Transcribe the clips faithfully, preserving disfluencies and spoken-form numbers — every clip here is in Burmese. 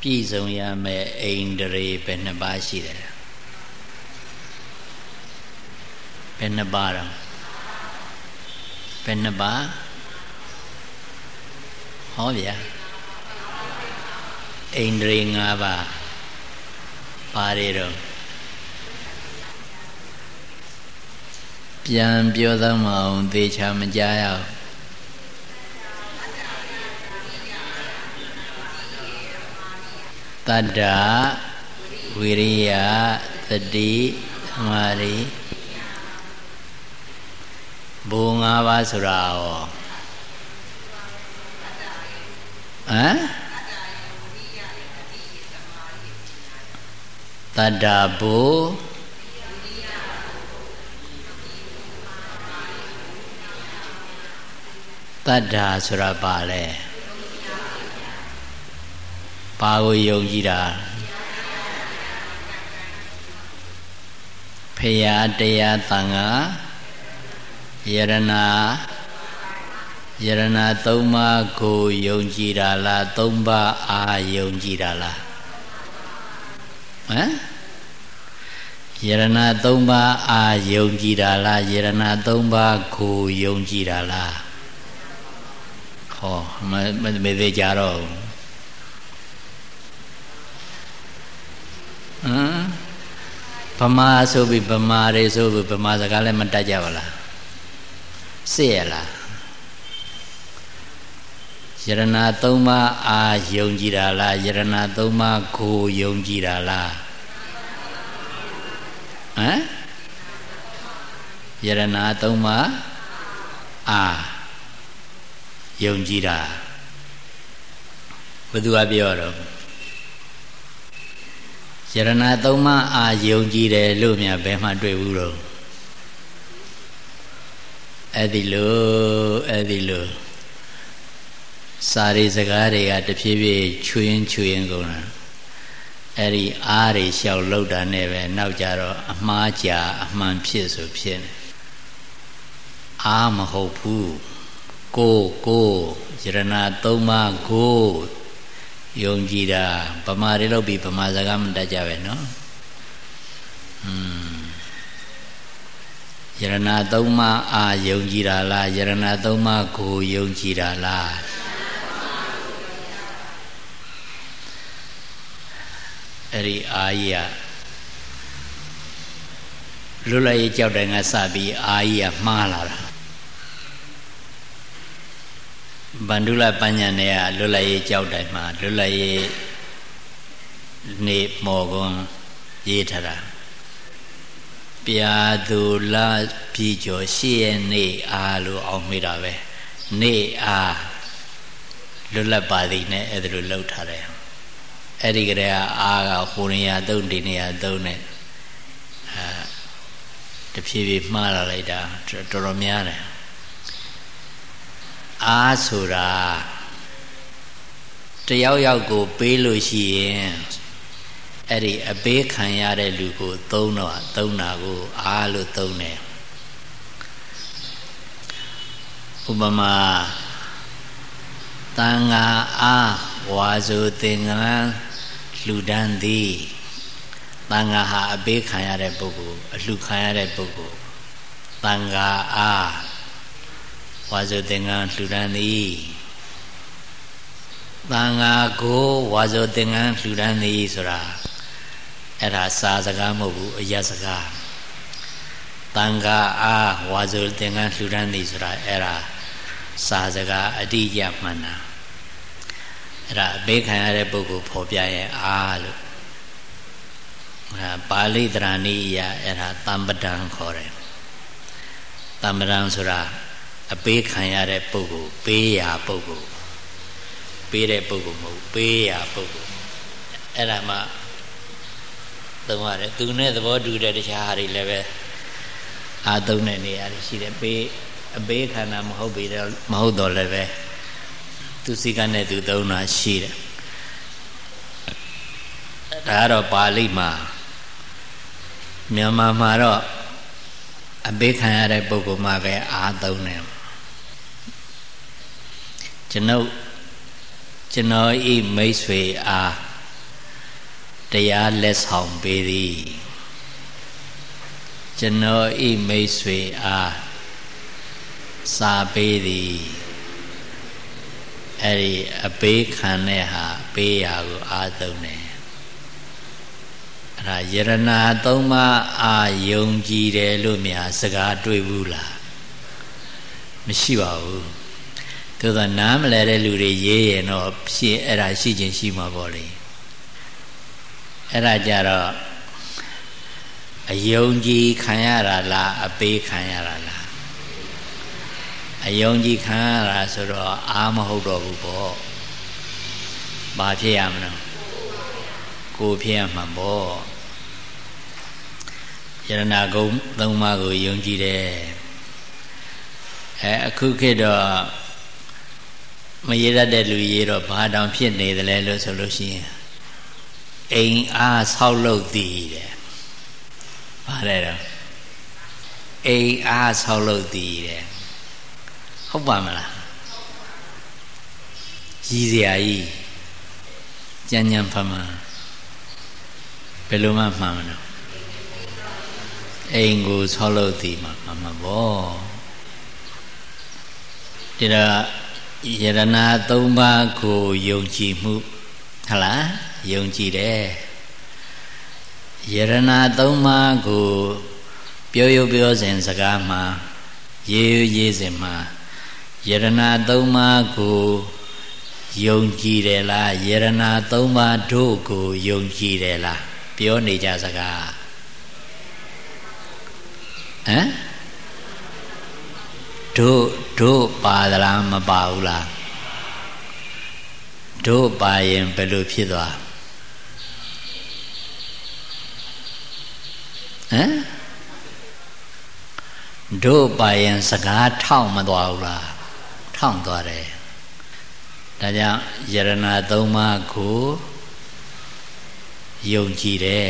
ပြည်စုံရမယ်အိန္ဒြေဘယ်နှပါးရှိတယ်ဘယ်နှပါးတော့ဘယ်နှပါးဟောဗျာအိန္ဒြေ၅ပါးပါရတော့ပြန်ပြောသမ်းမအောင်သေချာမကြားရအောင်တတ္တဝိရိယသတိသမာဓိဘုံ၅ပါးဆိုတာရောဟမ်တတ္တဘုတတ္တဆိုတာပါလေဘာကိုယုံကြည်တာဖရာတရားသံဃာယရဏယရဏသုံးပါးကိုယုံကြည်တာလားသုံးပါးအာယုံကြည်တာလားဟမ်ယရဏသုံးပါးအာယုံကြည်တာလားယရဏသုံးပါးကိုယုံကြည်တာလားဟောမမသေးကြတော့ဟမ်ဗမာဆိုပြီးဗမာတွေဆိုပြီးဗမာစကားလည်းမတတ်ကြပါလားစစ်ရလားယရဏသုံးပါးအာယုံကြည်တာလားယရဏသုံးပါးကိုယုံကြည်တာလားဟမ်ယရဏသုံးပါးအာယုံကြည်တာဘယ်သူကပြောတော့ယရဏသုံးပါးအာယုံကြည်တယ်လို့များဘယ်မှတွေ့ဘူးတော့အဲ့ဒီလိုအဲ့ဒီလိုစာရီစကားတွေကတဖြည်းဖြည်းချွင်းချွင်းကုန်တာအဲ့ဒီအားတွေလျှောက်လောက်တာနဲ့ပဲနောက်ကြတော့အမှားကြာအမှန်ဖြစ်ဆိုဖြစ်နေအားမဟုတ်ဘူးကိုကိုယရဏသုံးပါးကိုယုံကြည်တာဗမာတွေလို့ပြီးဗမာစကားမတတ်ကြပဲနော်ဟွန်းယရဏသုံးပါးအာယုံကြည်တာလားယရဏသုံးပါးကိုယုံကြည်တာလားအဲ့ဒီအာကြီးကလွတ်လပ်ရေးကြောက်တယ်ငါစပြီးအာကြီးကမှားလာတာဗန္ဓုလပညာနဲ့ကလွတ်လပ်ရေးကြောက်တယ်မှာလွတ်လပ်ရေးနေမော်ကွန်ရေးထားတာပြာသူလာပြည်ကျော်ရှေ့ရဲ့နေအားလို့အောင်မိတာပဲနေအားလွတ်လပ်ပါသည်နဲ့အဲ့ဒါလိုလှုပ်ထားတယ်အဲ့ဒီကလေးကအားကဟိုနေရာသုံးဒီနေရာသုံးနဲ့အဲတဖြည်းဖြည်းမှားလာလိုက်တာတော်တော်များတယ်အားဆိုတာတယောက်ယောက်ကိုပေးလို့ရှိရင်အဲ့ဒီအပေးခံရတဲ့လူကိုသုံးတော့သုံးတာကိုအားလို့သုံးတယ်ဥပမာတန်ဃာအားဝါဆိုသင်္ကန်းလှူဒန်းသည်တန်ဃာဟာအပေးခံရတဲ့ပုဂ္ဂိုလ်အလှူခံရတဲ့ပုဂ္ဂိုလ်တန်ဃာအားဝါဆိုသင်္ကန်းလှူဒန်းသည်တန်ဃာကိုဝါဆိုသင်္ကန်းလှူဒန်းသည်ဆိုတာအဲ့ဒါစာစကားမဟုတ်ဘူးအရပ်စကားတန်ဃာအားဝါဆိုသင်္ကန်းလှူဒန်းသည်ဆိုတာအဲ့ဒါစာစကားအတိအကျမှန်တာအဲ့ဒါအပေးခံရတဲ့ပုဂ္ဂိုလ်ဖော်ပြရဲ့အားလို့အဲပါဠိတရဏိယအဲ့ဒါတမ္ပဒံခေါ်တယ်တမ္ပဒံဆိုတာအပေးခံရတဲ့ပုဂ္ဂိုလ်ပေးရာပုဂ္ဂိုလ်ပေးတဲ့ပုဂ္ဂိုလ်မဟုတ်ပေးရာပုဂ္ဂိုလ်အဲ့ဒါမှသုံးရတယ်သူနဲ့သဘောတူတဲ့တခြားဟာတွေလည်းပဲအာသုံးတဲ့နေရာတွေရှိတယ်ပေးအပေးခန္ဓာမဟုတ်ပြီတော့မဟုတ်တော့လည်းပဲသူစိကနဲ့သူသုံးတာရှိတယ်ဒါကတော့ပါဠိမှာမြန်မာမှာတော့အပေးခံရတဲ့ပုဂ္ဂိုလ်မှာပဲအာသုံးတယ်ကျွန်ုပ်ကျွန်တော်ဤမိတ်ဆွေအားတရားလက်ဆောင်ပေးသည်ကျွန်တော်ဤမိတ်ဆွေအားစာပေးသည်အဲ့ဒီအပေးခံတဲ့ဟာပေးရာကိုအားသုံးတယ်အဲ့ဒါယရနာသုံးပါးအာယုံကြည်တယ်လို့များစကားတွေ့ဘူးလားမရှိပါဘူးသို့သောနားမလဲတဲ့လူတွေရေးရင်တော့ရှင်းအဲ့ဒါရှိချင်းရှိမှာပေါ့လေအဲ့ဒါကြတော့အယုံကြည်ခံရတာလားအပေးခံရတာလားအယုံကြည်ခံရတာဆိုတော့အာမဟုတ်တော့ဘူးပေါ့ဘာဖြစ်ရမလဲကိုဖြစ်ရမှာပေါ့ယရဏဂုံသုံးပါးကိုယုံကြည်တယ်အဲအခုခေတ်တော့မရတတ်တဲ့လူရေးတော့ဘာတောင်ဖြစ်နေတယ်လဲလို့ဆိုလို့ရှိရင်အိမ်အားဆောက်လုပ်သည်တဲ့ဘာလဲတော့အိမ်အားဆောက်လုပ်သည်တဲ့ဟုတ်ပါမလားရည်စရာကြီးကြမ်းကြမ်းဖမှန်ဘယ်လိုမှမှန်မလို့အိမ်ကိုဆောက်လုပ်သည်မှာမှန်မှာပေါ့ဒီတော့ယရနာသုံးပါးကိုယုံကြည်မှုဟုတ်လားယုံကြည်တယ်ယရနာသုံးပါးကိုပြောရပြောစဉ်စကားမှာရေးရေးစဉ်မှာယရနာသုံးပါးကိုယုံကြည်တယ်လားယရနာသုံးပါးတို့ကိုယုံကြည်တယ်လားပြောနေကြစကားဟမ်တို့တို့ပါသလားမပါဘူးလားတို့ပါရင်ဘယ်လိုဖြစ်သွားဟမ်တို့ပါရင်စကားထောက်မသွားဘူးလားထောက်သွားတယ်ဒါကြောင့်ယရနာသုံးပါးကိုယုံကြည်တယ်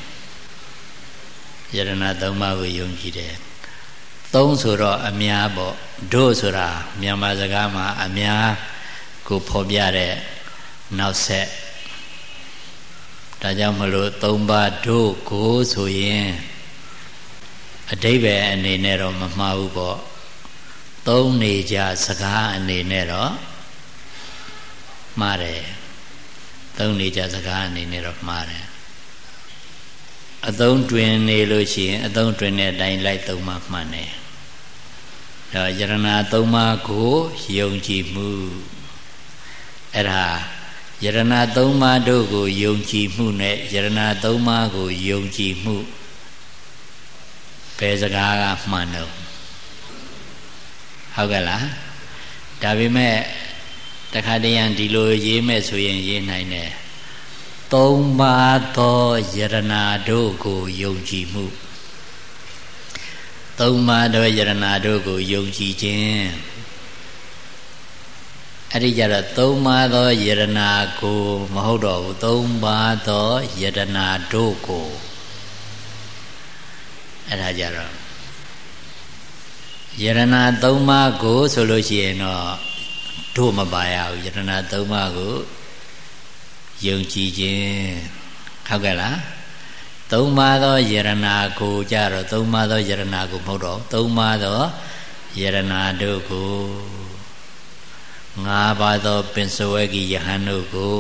ယရနာသုံးပါးကိုယုံကြည်တယ်သုံးဆိုတော့အများပေါ့တို့ဆိုတာမြန်မာစကားမှာအများကိုဖော်ပြတဲ့နောက်ဆက်ဒါကြောင့်မလို့သုံးပါးတို့ကိုဆိုရင်အဓိပ္ပာယ်အနေနဲ့တော့မမှားဘူးပေါ့သုံးနေကြစကားအနေနဲ့တော့မှားတယ်သုံးနေကြစကားအနေနဲ့တော့မှားတယ်အသုံးတွင်နေလို့ရှိရင်အသုံးတွင်တဲ့အတိုင်းလိုက်သုံးမှမှန်တယ်ဒါယရနာသုံးပါးကိုယုံကြည်မှုအဲ့ဒါယရနာသုံးပါးတို့ကိုယုံကြည်မှုနဲ့ယရနာသုံးပါးကိုယုံကြည်မှုဘယ်စကားကမှန်တော့ဟုတ်ကဲ့လားဒါပေမဲ့တခါတည်းရန်ဒီလိုရေးမဲ့ဆိုရင်ရေးနိုင်တယ်သုံးပါးသောယရနာတို့ကိုယုံကြည်မှုသုံးပါးသောယရနာတို့ကိုယုံကြည်ခြင်းအဲ့ဒီကြတော့သုံးပါးသောယရနာကိုမဟုတ်တော့ဘူးသုံးပါးသောယရနာတို့ကိုအဲ့ဒါကြတော့ယရနာသုံးပါးကိုဆိုလို့ရှိရင်တော့တို့မပါရဘူးယရနာသုံးပါးကိုယုံကြည်ခြင်းဟုတ်ကဲ့လားသုံးပါးသောယရနာကိုကြတော့သုံးပါးသောယရနာကိုမဟုတ်တော့သုံးပါးသောယရနာတို့ကိုငါးပါးသောပင်စဝဂီယဟန်တို့ကို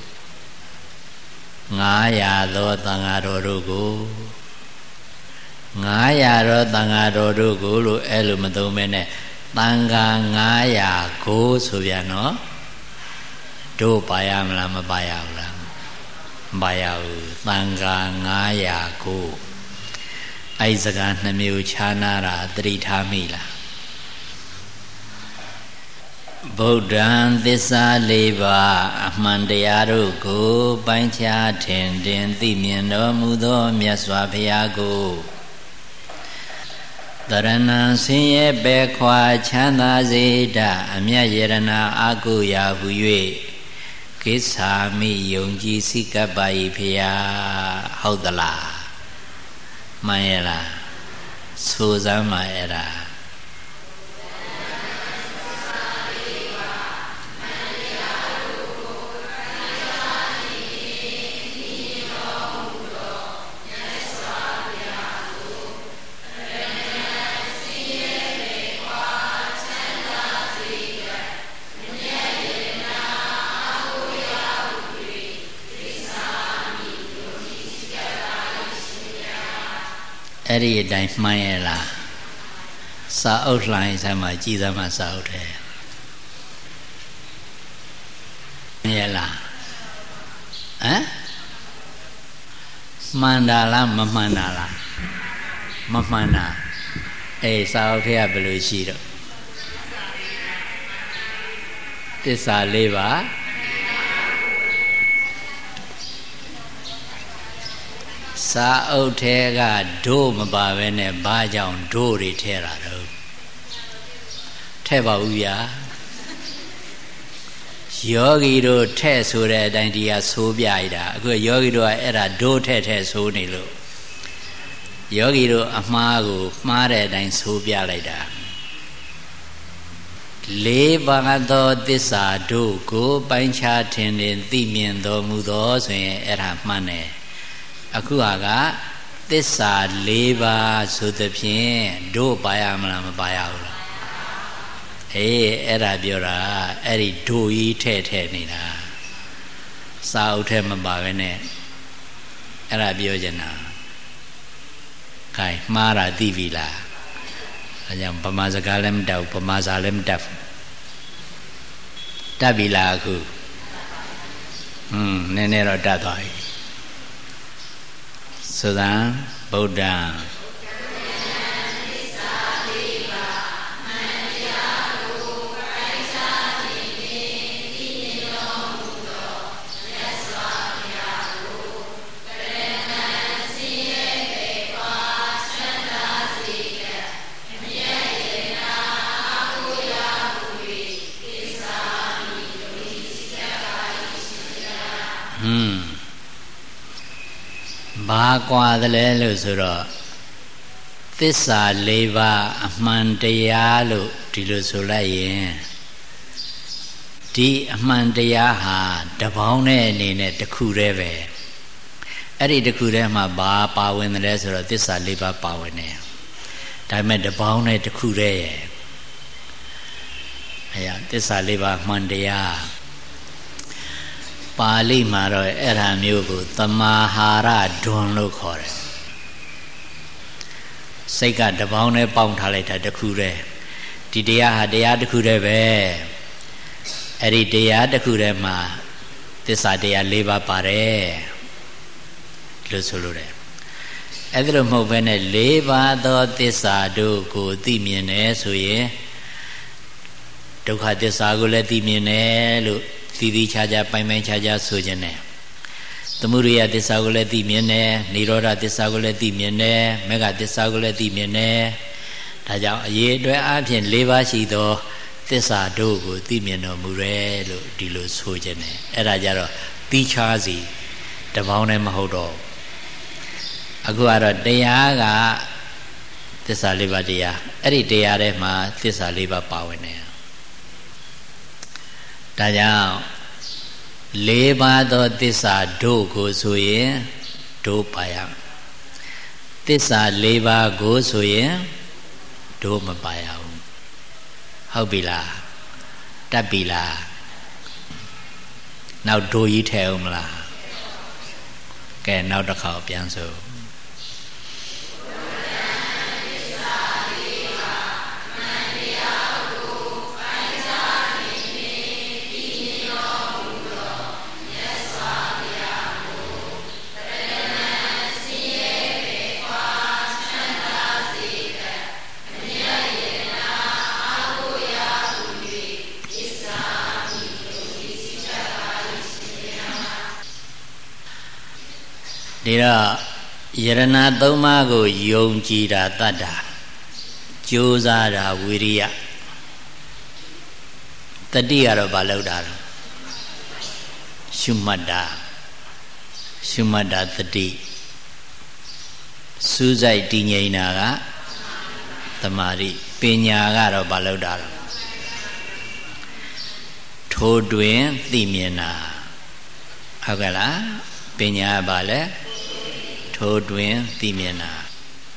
ငါးရာသောသံဃာတော်တို့ကိုငါးရာသောသံဃာတော်တို့ကိုလို့အဲ့လိုမသုံးမဲနဲ့သံဃာငါးရာကိုဆိုပြန်တော့တို့ပါရမလားမပါရဘူးလားမပါရဘူးသံဃာငါးရာကိုအဲ့စကားနှမျိုးခြားနာတာသတိထားမိလားဗုဒ္ဓံသစ္စာလေးပါးအမှန်တရားတို့ကိုပိုင်းခြားထင်တင်သိမြင်တော်မူသောမြတ်စွာဘုရားကိုတရဏံဆင်းရဲပဲခွာချမ်းသာစေတအမြတ်ယရဏအာကုရာဟု၍ကိစ္ဆာမိယုံကြည်စိကပ္ပယိဖရာဟုတ်သလားမှန်ရဲ့လားဆိုစမ်းပါအဲ့ဒါအဲ့ဒီအတိုင်းမှန်းရလားစာအုပ်လှိုင်းဆိုင်မှာကြည်စမ်းမှစာအုပ်တယ်မှန်ရလားဟမ်မှန်တာလားမမှန်တာလားမမှန်တာအေးစာအုပ်ထဲကဘယ်လိုရှိတော့သစ္စာလေးပါစာအုပ်ထဲကဒို့မပါဘဲနဲ့ဘာကြောင့်ဒို့တွေထဲတာတော့ထဲပါဘူးဗျာယောဂီတို့ထဲဆိုတဲ့အတိုင်းဒီကဆိုးပြရတာအခုယောဂီတို့ကအဲ့ဒါဒို့ထဲထဲဆိုးနေလို့ယောဂီတို့အမှားကိုမှားတဲ့အတိုင်းဆိုးပြလိုက်တာလေးပါးသောသစ္စာတို့ကိုပိုင်းခြားထင်ထင်သိမြင်တော်မူသောဆိုရင်အဲ့ဒါမှန်တယ်အခုဟာကသစ္စာလေးပါးဆိုသဖြင့်တို့ပါရမလားမပါရဘူးလားအေးအဲ့ဒါပြောတာအဲ့ဒီတို့ကြီးထဲ့ထဲ့နေတာစာအုပ်ထဲမပါဘဲနဲ့အဲ့ဒါပြောချင်တာခိုင်မှားတာသိပြီလားအဲကြောင့်ဗမာစကားလည်းမတတ်ဘူးဗမာစာလည်းမတတ်ဘူးတတ်ပြီလားအခုဟွန်းနည်းနည်းတော့တတ်သွားပြီသုသံဗုဒ္ဓံဘာကွာတယ်လဲလို့ဆိုတော့သစ္စာလေးပါးအမှန်တရားလို့ဒီလိုဆိုလိုက်ရင်ဒီအမှန်တရားဟာတပေါင်းနဲ့အနေနဲ့တစ်ခုတည်းပဲအဲ့ဒီတစ်ခုတည်းမှာဘာပါဝင်တယ်လဲဆိုတော့သစ္စာလေးပါးပါဝင်တယ်ဒါပေမဲ့တပေါင်းနဲ့တစ်ခုတည်းရဲ့အဲ့ဒါသစ္စာလေးပါးမှန်တရားပါဠိမှာတော့အဲ့ဒါမျိုးကိုသမာဟာရဒွန်လို့ခေါ်တယ်စိတ်ကတပေါင်းနဲ့ပေါင်းထားလိုက်တာတခုတည်းဒီတရားဟာတရားတခုတည်းပဲအဲ့ဒီတရားတခုတည်းမှာသစ္စာတရား၄ပါးပါတယ်လို့ဆိုလို့တယ်အဲ့ဒါလို့မဟုတ်ဘဲနဲ့၄ပါးသောသစ္စာတို့ကိုသိမြင်တယ်ဆိုရင်ဒုက္ခသစ္စာကိုလည်းသိမြင်တယ်လို့သီးသီးခြားခြားပိုင်းပိုင်းခြားခြားဆိုခြင်းနဲ့သမုဒိယသစ္စာကိုလည်းသိမြင်တယ်និရောဓသစ္စာကိုလည်းသိမြင်တယ်မေဃသစ္စာကိုလည်းသိမြင်တယ်ဒါကြောင့်အရေးအတွက်အပြင်၄ပါးရှိသောသစ္စာတို့ကိုသိမြင်တော်မူတယ်လို့ဒီလိုဆိုခြင်းနဲ့အဲ့ဒါကြတော့သီးခြားစီတပေါင်းနဲ့မဟုတ်တော့အခုကတော့တရားကသစ္စာ၄ပါးတရားအဲ့ဒီတရားထဲမှာသစ္စာ၄ပါးပါဝင်တယ်ဒါကြောင့်လေးပါးသောသစ္စာတို့ကိုဆိုရင်တို့ပါရသစ္စာလေးပါးကိုဆိုရင်တို့မပါရဘူးဟုတ်ပြီလားတတ်ပြီလားနောက်တို့ကြီးထဲအောင်မလားကဲနောက်တစ်ခါပြန်ဆိုဒီတော့ယရဏသုံးပါးကိုယုံကြည်တာတတ်တာကြိုးစားတာဝိရိယတတိကတော့ဘာလို့တာလဲရှုမှတ်တာရှုမှတ်တာတတိစူးစိုက်တည်ငြိမ်တာကသမာဓိပညာကတော့ဘာလို့တာလဲထိုးတွင်သိမြင်တာဟုတ်ကဲ့လားပညာကဘာလဲထိုးတွင်သိမြင်တာ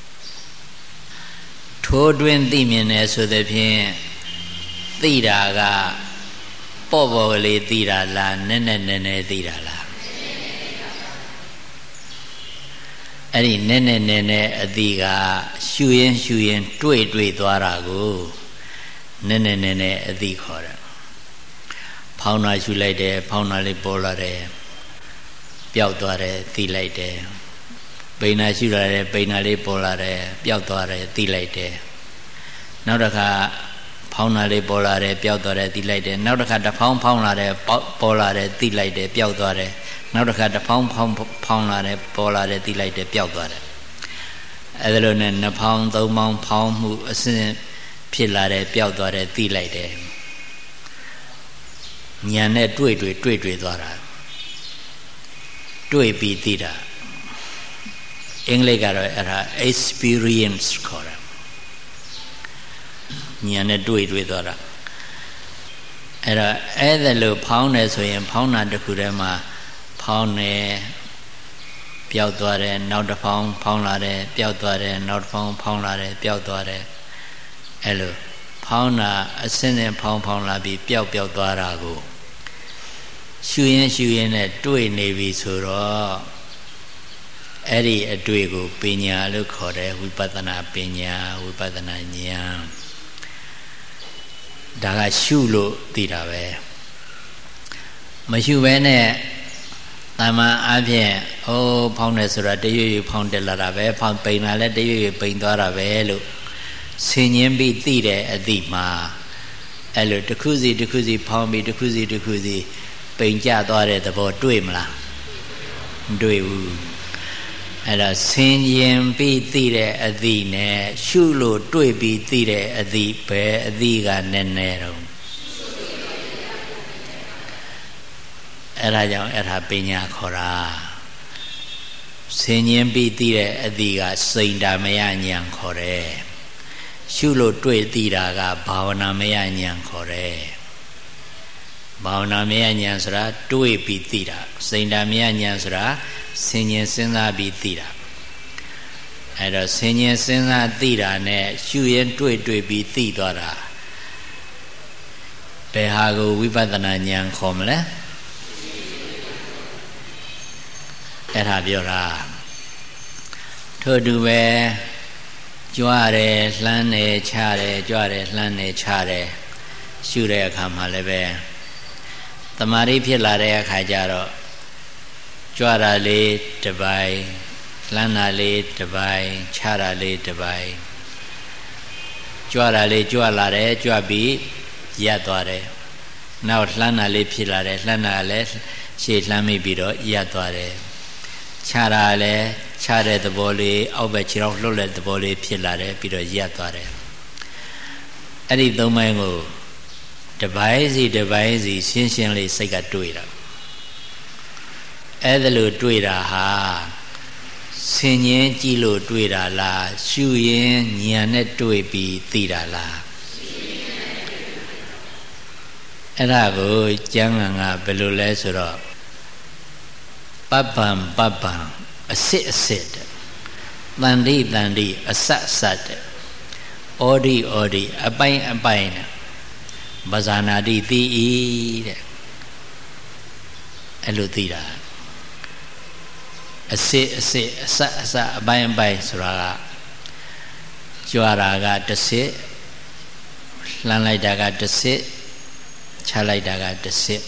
ထိုးတွင်သိမြင်တယ်ဆိုတဲ့ဖြင့်သိတာကပေါ့ပေါ့လေးသိတာလားနည်းနည်းနည်းနည်းသိတာလားအဲ့ဒီနဲ့နဲ့နဲ့နဲ့အတိကရှူရင်ရှူရင်တွေ့တွေ့သွားတာကိုနဲ့နဲ့နဲ့နဲ့အတိခေါ်တယ်ဖောင်းတာရှူလိုက်တယ်ဖောင်းတာလေးပေါ်လာတယ်ပျောက်သွားတယ်သိလိုက်တယ်ပိန်နာရှူလာတယ်ပိန်နာလေးပေါ်လာတယ်ပျောက်သွားတယ်သိလိုက်တယ်နောက်တစ်ခါဖောင်းတာလေးပေါ်လာတယ်ပျောက်သွားတယ်သိလိုက်တယ်နောက်တစ်ခါတဖောင်းဖောင်းလာတယ်ပေါ်လာတယ်သိလိုက်တယ်ပျောက်သွားတယ်နောက်တစ်ခါတဖောင်းဖောင်းဖောင်းလာတယ်ပေါ်လာတယ်သိလိုက်တယ်ပျောက်သွားတယ်အဲဒါလိုနဲ့နှစ်ဖောင်းသုံးဖောင်းဖောင်းမှုအစဉ်ဖြစ်လာတယ်ပျောက်သွားတယ်သိလိုက်တယ်ဉာဏ်နဲ့တွေ့တွေ့တွေ့တွေ့သွားတာတွေ့ပြီးသိတာအင်္ဂလိပ်ကတော့အဲ့ဒါ experience ခေါ်တာဉာဏ်နဲ့တွေ့တွေ့သွားတာအဲ့တော့အဲ့ဒါလို့ဖောင်းတယ်ဆိုရင်ဖောင်းတာတစ်ခုတည်းမှာဖောင်းတယ်ပျောက်သွားတယ်နောက်တစ်ဖောင်းဖောင်းလာတယ်ပျောက်သွားတယ်နောက်တစ်ဖောင်းဖောင်းလာတယ်ပျောက်သွားတယ်အဲ့လိုဖောင်းတာအစင်းနဲ့ဖောင်းဖောင်းလာပြီးပျောက်ပျောက်သွားတာကိုရှူရင်ရှူရင်နဲ့တွေ့နေပြီဆိုတော့အဲ့ဒီအတွေ့ကိုပညာလို့ခေါ်တယ်ဝိပဿနာပညာဝိပဿနာဉာဏ်ဒါကရှုလို့သိတာပဲမရှုဘဲနဲ့တာမန်အားဖြင့်ဟိုးဖောင်းတယ်ဆိုတာတရွေ့ရွေ့ဖောင်းတက်လာတာပဲဖောင်းပိန်လာလဲတရွေ့ရွေ့ပိန်သွားတာပဲလို့ဆင်ញင်းပြီးသိတဲ့အသည့်မှာအဲ့လိုတစ်ခုစီတစ်ခုစီဖောင်းပြီးတစ်ခုစီတစ်ခုစီပိန်ကျသွားတဲ့သဘောတွေ့မလားမတွေ့ဘူးအဲ့ဒါဆင်ញင်းပြီးသိတဲ့အသည့်နဲ့ရှုလို့တွေ့ပြီးသိတဲ့အသည့်ပဲအသည့်ကနည်းနည်းတော့အဲ့ဒါကြောင့်အဲ့ဒါပညာခေါ်တာဆင်ញင်းပြီးသိတဲ့အသည့်ကစိန်တာမယဉာဏ်ခေါ်တယ်ရှုလို့တွေ့သိတာကဘာဝနာမယဉာဏ်ခေါ်တယ်ဘာဝနာမယဉာဏ်ဆိုတာတွေ့ပြီးသိတာစိန်တာမယဉာဏ်ဆိုတာဆင်ញင်စဉ်းစားပြီးသိတာအဲ့တော့ဆင်ញင်စဉ်းစားသိတာနဲ့ရှုရင်တွေ့တွေ့ပြီးသိသွားတာဘယ်ဟာကိုဝိပဿနာဉာဏ်ခေါ်မလဲအဲ့ဒါပြောတာထို့တူပဲကြွတယ်လှမ်းတယ်ချတယ်ကြွတယ်လှမ်းတယ်ချတယ်ရှုတဲ့အခါမှာလည်းပဲတမာရီဖြစ်လာတဲ့အခါကျတော့ကြွတာလေးတစ်ပိုင်းလှမ်းတာလေးတစ်ပိုင်းချတာလေးတစ်ပိုင်းကြွတာလေးကြွလာတယ်ကြွပြီးရပ်သွားတယ်နောက်လှမ်းတာလေးဖြစ်လာတယ်လှမ်းတာလည်းရှေ့လှမ်းမိပြီးတော့ရပ်သွားတယ်ချတာလည်းချတဲ့သဘောလေးအောက်ဘက်ခြေထောက်လှုပ်တဲ့သဘောလေးဖြစ်လာတယ်ပြီးတော့ရပ်သွားတယ်အဲ့ဒီသုံးပိုင်းကိုတစ်ပိုင်းစီတစ်ပိုင်းစီရှင်းရှင်းလေးစိတ်ကတွေးတာအဲ့ဒါလို့တွေးတာဟာဆင်ញင်းကြည့်လို့တွေးတာလားရှုရင်ဉာဏ်နဲ့တွေးပြီးသိတာလားအဲ့ဒါကိုကျမ်းဂန်ကဘယ်လိုလဲဆိုတော့ပပ္ပံပပ္ပံအစစ်အစစ်တဲ့တန်တိတန်တိအဆက်အဆက်တဲ့ဩဒီဩဒီအပိုင်းအပိုင်းတဲ့ပဇာနာတိသိဤတဲ့အဲ့လိုသိတာအစစ်အစစ်အဆက်အဆက်အပိုင်းအပိုင်းဆိုတာကကြွားတာကတစ်စစ်လှမ်းလိုက်တာကတစ်စစ်ချလိုက်တာကတစ်စစ်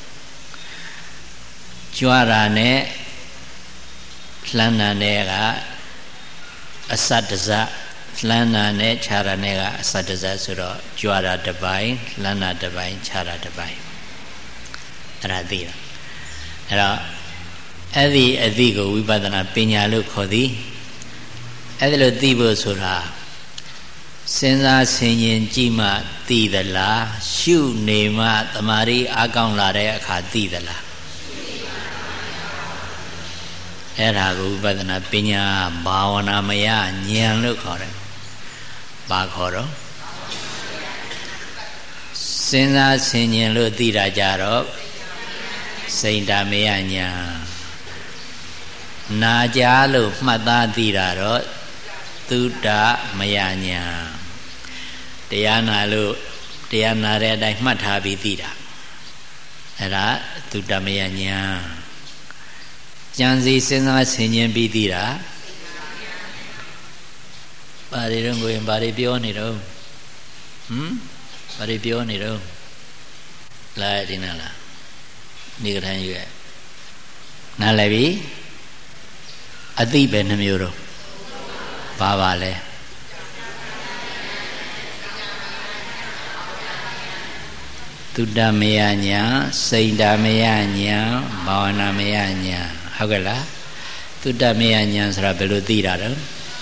ကြွားတာနဲ့လှမ်းတာနဲ့ကအစတဇလှမ်းတာနဲ့ခြားတာနဲ့ကအစတဇဆိုတော့ကြွားတာတစ်ပိုင်းလှမ်းတာတစ်ပိုင်းခြားတာတစ်ပိုင်းအဲ့ဒါသိတာအဲ့တော့အဲ့ဒီအသိကိုဝိပဿနာပညာလို့ခေါ်သည်အဲ့ဒါလို့သိဖို့ဆိုတာစဉ်းစားဆင်ခြင်ကြည့်မှသိသလားရှုနေမှတမာရီအားကောင်းလာတဲ့အခါသိသလားအဲ့ဒါကိုဝိပဿနာပညာဘာဝနာမယဉာဏ်လို့ခေါ်တယ်။ဘာခေါ်တော့စဉ်းစားဆင်ခြင်လို့သိတာကြတော့စိန်တာမယဉာဏ်နာကြားလို့မှတ်သားသိတာတော့သုတ္တမယဉာဏ်တရားနာလို့တရားနာတဲ့အတိုင်းမှတ်ထားပြီးသိတာအဲ့ဒါသုတ္တမယဉာဏ်ဉာဏ်စီစဉ်းစားဆင်ခြင်ပြီးသိတာဘာတွေတော့ကိုရင်ဘာတွေပြောနေတော့ဟမ်ဘာတွေပြောနေတော့လာဒီနာလားနေကထမ်းရွယ်နားလည်ပြီအသိပဲနှမျိုးတော့ဘာပါလဲသုတ္တမယညာစိန္ဒမယညာဘာဝနာမယညာဟုတ်ကဲ့လားသုတ္တမယညာဆိုတာဘယ်လိုသိတာတော့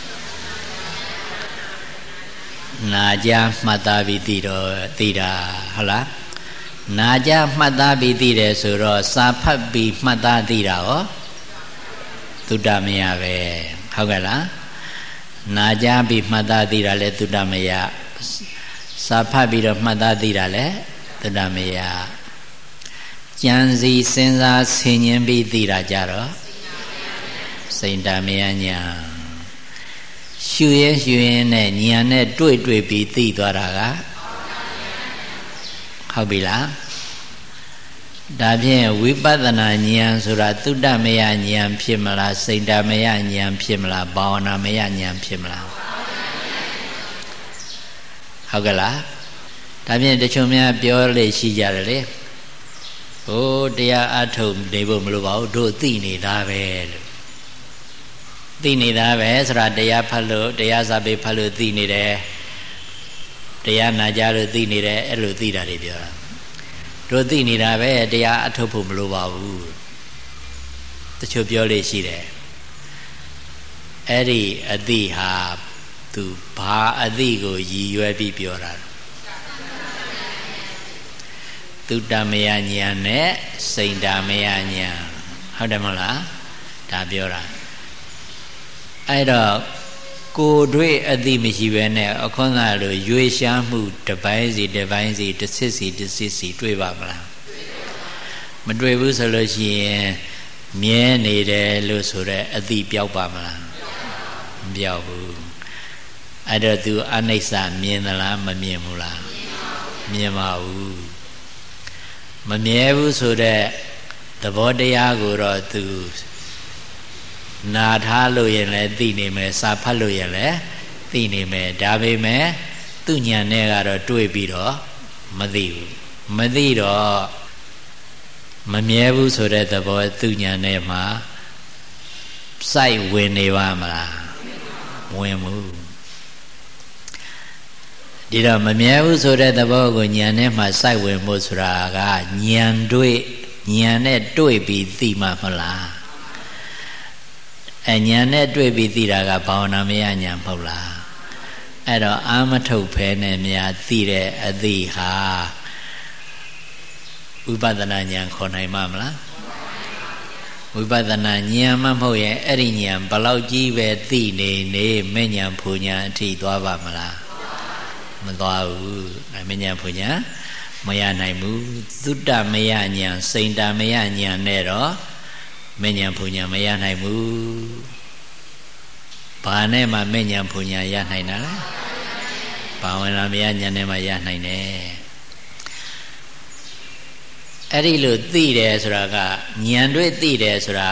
နာကြမှတ်သားပြီးသိတော့သိတာဟုတ်လားနာကြမှတ်သားပြီးသိတယ်ဆိုတော့စာဖတ်ပြီးမှတ်သားသိတာရောသုတ္တမယပဲဟုတ်ကဲ့လားနာကြပြီးမှတ်သားသိတာလဲသုတ္တမယစာဖတ်ပြီးတော့မှတ်သားသိတာလဲသုတ္တမယကြံစီစဉ်းစားဆင်ញင်ပြီးသိတာကြတော့စိန္ဒမယညာရှုရဲရှုရင်နဲ့ဉာဏ်နဲ့တွေ့တွေ့ပြီးသိသွားတာကဟုတ်ပြီလားဒါဖြင့်ဝိပဿနာဉာဏ်ဆိုတာသုတ္တမယဉာဏ်ဖြစ်မလားစိန္ဒမယဉာဏ်ဖြစ်မလားဘာဝနာမယဉာဏ်ဖြစ်မလားဟုတ်ကဲ့လားဒါဖြင့်တချို့များပြောလေရှိကြတယ်လေဟိုတရားအထုတ်နေဖို့မလိုပါဘူးတို့သိနေတာပဲလို့သိနေတာပဲဆိုတာတရားဖတ်လို့တရားစာပေဖတ်လို့သိနေတယ်တရားနာကြလို့သိနေတယ်အဲ့လိုသိတာတွေပြောတာတို့သိနေတာပဲတရားအထုတ်ဖို့မလိုပါဘူးတချို့ပြောလို့ရှိတယ်အဲ့ဒီအသိဟာသူဘာအသိကိုရည်ရွယ်ပြီးပြောတာသုတ္တမယဉာဏ်နဲ့စိန္ဒမယဉာဏ်ဟုတ်တယ်မဟုတ်လားဒါပြောတာအဲ့တော့ကိုယ်တွေ့အသိမရှိဘဲနဲ့အခွင့်အလိုရွေးရှားမှုတစ်ပိုင်းစီတစ်ပိုင်းစီတစ်စစ်စီတစ်စစ်စီတွေ့ပါမလားမတွေ့ဘူးဆိုလို့ရှိရင်မြဲနေတယ်လို့ဆိုတဲ့အသိပြောက်ပါမလားမပြောက်ဘူးအဲ့တော့ तू အနိစ္စမြင်သလားမမြင်ဘူးလားမြင်ပါဘူးမမြဲဘူးဆိုတဲ့သဘောတရားကိုတော့ तूနာထားလို့ရင်လည်းသိနေမယ်စာဖတ်လို့ရင်လည်းသိနေမယ်ဒါပေမဲ့သူဉာဏ်နဲ့ကတော့တွေ့ပြီးတော့မသိဘူးမသိတော့မမြဲဘူးဆိုတဲ့သဘောသူဉာဏ်နဲ့မှစိုက်ဝင်နေပါမလားဝင်ဘူးဒီတော့မမြဲဘူးဆိုတဲ့သဘောကိုဉာဏ်နဲ့မှစိုက်ဝင်ဖို့ဆိုတာကဉာဏ်တွေ့ဉာဏ်နဲ့တွေ့ပြီးသိမှမလားအဉာဏ်နဲ့တွေ့ပြီးသိတာကဘာဝနာမယဉာဏ်မဟုတ်လားအဲ့တော့အာမထုတ်ဖဲနဲ့များသိတဲ့အသိဟာဝိပဿနာဉာဏ်ခေါ်နိုင်မှာမလားဝိပဿနာဉာဏ်မှမဟုတ်ရင်အဲ့ဒီဉာဏ်ဘလောက်ကြီးပဲသိနေနေမဲ့ဉာဏ်ဖူဉာဏ်အထိသွားပါမလားမသွားဘူးမဲ့ဉာဏ်ဖူဉာဏ်မရနိုင်ဘူးသုတ္တမယဉာဏ်စိန္ဒမယဉာဏ်နဲ့တော့မဉ္ဇဉ်ဖူညာမရနိုင်ဘူးဘာနဲ့မှမဉ္ဇဉ်ဖူညာရနိုင်တာလဲဘာဝနာမယဉာဏ်နဲ့မှရနိုင်တယ်အဲ့ဒီလိုသိတယ်ဆိုတာကဉာဏ်တွေ့သိတယ်ဆိုတာ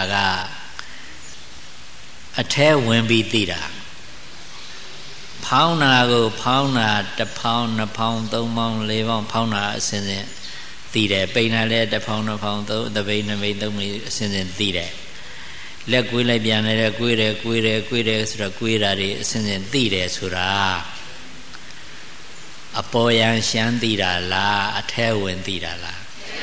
ကအထဲဝင်ပြီးသိတာဖောင်းနာကိုဖောင်းနာတစ်ဖောင်းနှစ်ဖောင်းသုံးဖောင်းလေးဖောင်းဖောင်းနာအစဉ်စဉ်သိတယ်ပိန်လာလဲတစ်ဖောင်းနှစ်ဖောင်းသုံးတပိန်နှစ်ပိန်သုံးပိန်အစဉ်စဉ်သိတယ်လက်ကွေးလိုက်ပြန်လဲကွေးတယ်ကွေးတယ်ကွေးတယ်ဆိုတော့ကွေးတာတွေအစဉ်စဉ်သိတယ်ဆိုတာအပေါ်ယံရှမ်းသိတာလားအထဲဝင်သိတာလား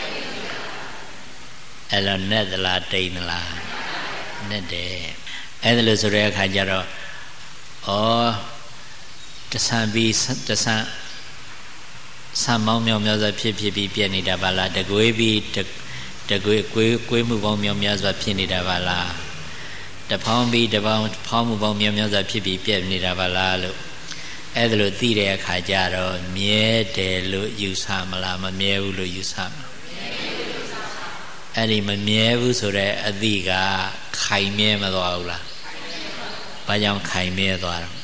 အဲ့လိုနဲ့သလားတိန်သလားနဲ့တယ်အဲ့ဒါလို့ဆိုတဲ့အခါကျတော့ဩတဆံပြီးတဆံဆံမောင်းမြောင်များစွာဖြစ်ဖြစ်ပြီးပြည့်နေတာပါလားတကွေးပြီးတကွေးကွေးကွေးမှုပေါင်းမြောင်များစွာဖြစ်နေတာပါလားတဖောင်းပြီးတပေါင်းဖောင်းမှုပေါင်းမြောင်များစွာဖြစ်ပြီးပြည့်နေတာပါလားလို့အဲ့ဒါလို့သိတဲ့အခါကျတော့မြဲတယ်လို့ယူဆမလားမမြဲဘူးလို့ယူဆမလားအဲ့ဒီမမြဲဘူးဆိုတဲ့အသည့်ကခိုင်မြဲမသွားဘူးလားဘာကြောင့်ခိုင်မြဲသွားတော့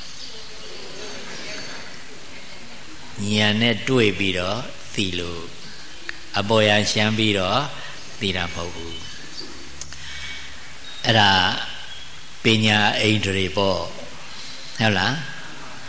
ဉာဏ်နဲ့တွေ့ပြီးတော့သိလို့အပေါ်ယံရှမ်းပြီးတော့သိတာမဟုတ်ဘူးအဲ့ဒါပညာအိန္ဒြေပေါ့ဟုတ်လား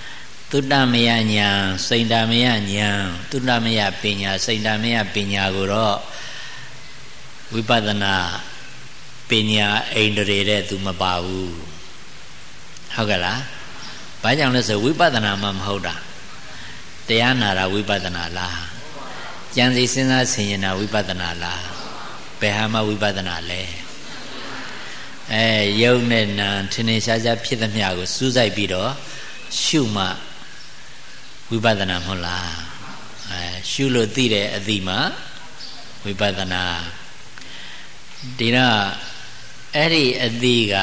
သုတ္တမယညာစိန္ဒမယညာသုတ္တမယပညာစိန္ဒမယပညာကိုတော့ဝိပဿနာပညာအိန္ဒြေတဲ့သူမပါဘူးဟုတ်ကဲ့လားဘာကြောင့်လဲဆိုဝိပဿနာမှမဟုတ်တာတရားနာတာဝိပဿနာလားကြံစည်စဉ်းစားဆင်ခြင်တာဝိပဿနာလားဘယ်ဟာမှဝိပဿနာလဲအဲယုံနဲ့နာထင်ထင်ရှားရှားဖြစ်သမျှကိုစူးစိုက်ပြီးတော့ရှုမှဝိပဿနာမဟုတ်လားအဲရှုလို့သိတဲ့အသိမှဝိပဿနာဒီတော့အဲ့ဒီအသိက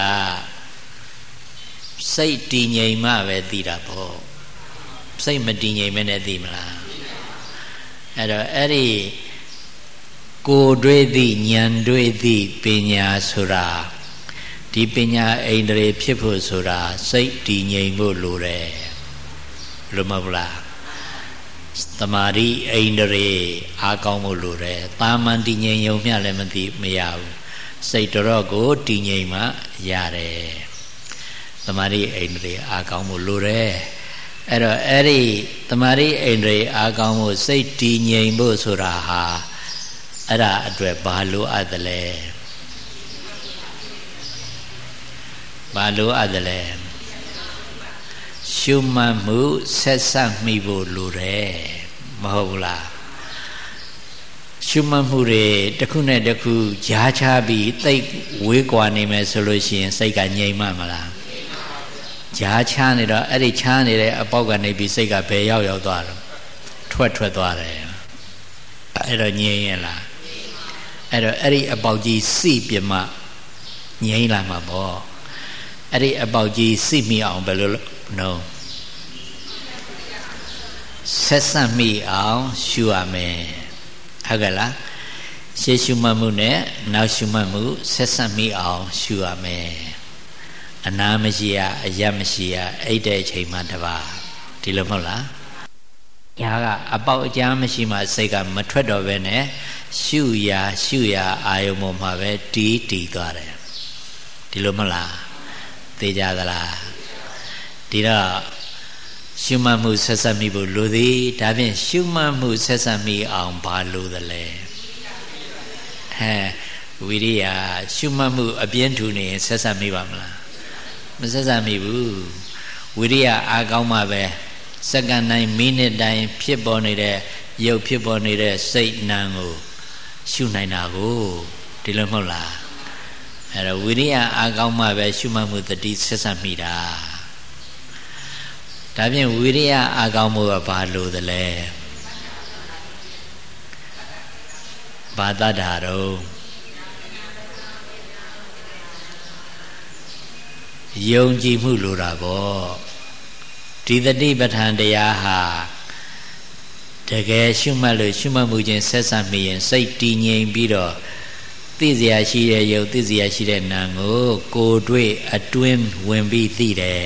စိတ်တည်ငြိမ်မှပဲသိတာပေါ့စိတ်မတည်ငြိမ်မဲနဲ့သိမလားအဲ့တော့အဲ့ဒီကိုယ်တွေ့သိဉာဏ်တွေ့သိပညာဆိုတာဒီပညာအိန္ဒြေဖြစ်ဖို့ဆိုတာစိတ်တည်ငြိမ်ဖို့လိုတယ်လို့မဟုတ်လားသမာဓိအိန္ဒြေအားကောင်းဖို့လိုတယ်တာမန်တည်ငြိမ်ရုံမျှလည်းမသိမရဘူးစိတ်တော်ကိုတည်ငြိမ်မှရတယ်သမာဓိအိန္ဒြေအားကောင်းဖို့လိုတယ်အဲ့တော့အဲ့ဒီသမာဓိအိန္ဒြေအားကောင်းဖို့စိတ်တည်ငြိမ်ဖို့ဆိုတာဟာအဲ့ဒါအတွက်ဘာလိုအပ်သလဲဘာလိုအပ်သလဲရှုမှတ်မှုဆက်ဆက်မိဖို့လိုတယ်မဟုတ်ဘူးလားရှုမှတ်မှုတွေတစ်ခုနဲ့တစ်ခုကြားချပြီးသိဝေးကွာနေမယ်ဆိုလို့ရှိရင်စိတ်ကငြိမ်မှမလားကြားချနေတော့အဲ့ဒီချားနေတဲ့အပေါက်ကနေပြီးစိတ်ကဘယ်ရောက်ရောက်သွားတော့ထွက်ထွက်သွားတယ်အဲ့တော့ငြိမ်ရလားအဲ့တော့အဲ့ဒီအပေါက်ကြီးစိပြမငြိမ်လာမှာပေါ့အဲ့ဒီအပေါက်ကြီးစိမိအောင်ဘယ်လိုလုပ်နော်ဆက်ဆက်မိအောင်ရှုရမယ်ဟုတ်ကဲ့လားရှေ့ရှုမှတ်မှုနဲ့နောက်ရှုမှတ်မှုဆက်ဆက်မိအောင်ရှုရမယ်အနာမရှိရအယတ်မရှိရအိတ်တဲ့အချိန်မှတပါဒီလိုမဟုတ်လားညာကအပေါက်အကြားမရှိမှစိတ်ကမထွက်တော့ပဲနဲ့ရှုရရှုရအာယုံပေါ်မှာပဲတီးတီးသွားတယ်ဒီလိုမဟုတ်လားသိကြသလားဒီတော့ရှုမှတ်မှုဆက်ဆက်မိဖို့လိုသည်ဒါဖြင့်ရှုမှတ်မှုဆက်ဆက်မိအောင်ဘာလိုသလဲဟဲ့ဝိရိယရှုမှတ်မှုအပြင်းထူနေရင်ဆက်ဆက်မိပါမလားမဆက်ဆက်မိဘူးဝိရိယအားကောင်းမှပဲစက္ကန့်တိုင်းမိနစ်တိုင်းဖြစ်ပေါ်နေတဲ့ရုပ်ဖြစ်ပေါ်နေတဲ့စိတ်နာမ်ကိုရှုနိုင်တာကိုဒီလိုမဟုတ်လားအဲ့တော့ဝိရိယအားကောင်းမှပဲရှုမှတ်မှုတတိဆက်ဆက်မိတာဒါဖြင့်ဝိရိယအားကောင်းမှုကဘာလို့သလဲဘာတတ်တာတော့ယုံကြည်မှုလိုတာပေါ့ဒီတတိပဋ္ဌာန်တရားဟာတကယ်ရှုမှတ်လို့ရှုမှတ်မှုချင်းဆက်ဆက်မိရင်စိတ်တည်ငြိမ်ပြီးတော့သိစရာရှိတဲ့ယုတ်သိစရာရှိတဲ့နာမ်ကိုကိုယ်တွေ့အတွင်းဝင်ပြီးသိတယ်